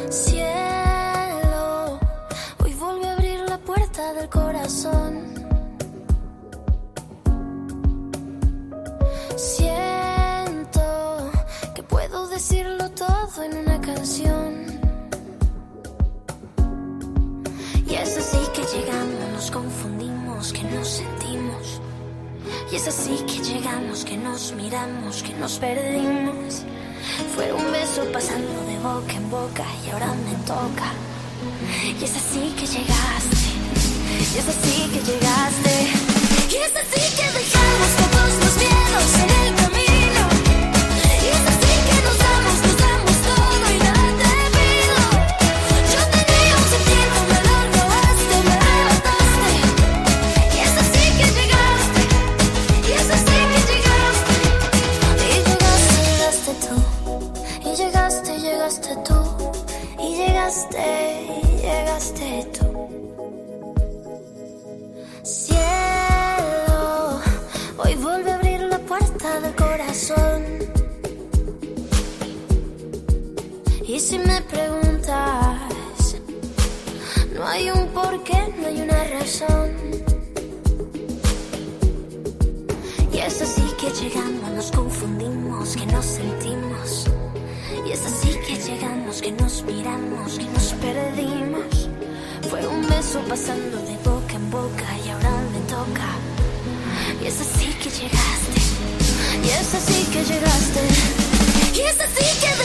Cielo, hoy volví a abrir la puerta del corazón. Siento que puedo decirlo todo en una canción. Y es así que llegamos, nos confundimos, que nos sentimos. Y es así que llegamos, que nos miramos, que nos perdimos. Fue un beso pasando de boca en boca y ahora me toca. Y es así que llegaste, y es así que llegaste. Y es así que dejamos todos los miedos en el camino. Y es así que nos damos todo y nada te pido. Yo tenía un sentido, me lo robaste, me arrebataste. Y es así que llegaste, y es así que llegaste. Y llegaste tú. Y llegaste tú, y llegaste tú. Cielo, hoy vuelve a abrir la puerta del corazón. Y si me preguntas, no hay un porqué, no hay una razón. Y es así que llegamos, nos confundimos, que nos sentimos. Y es así que llegamos, que nos miramos, que nos perdimos. Fue un beso pasando de boca en boca y ahora me toca. Y es así que llegaste, y es así que llegaste. Y es así que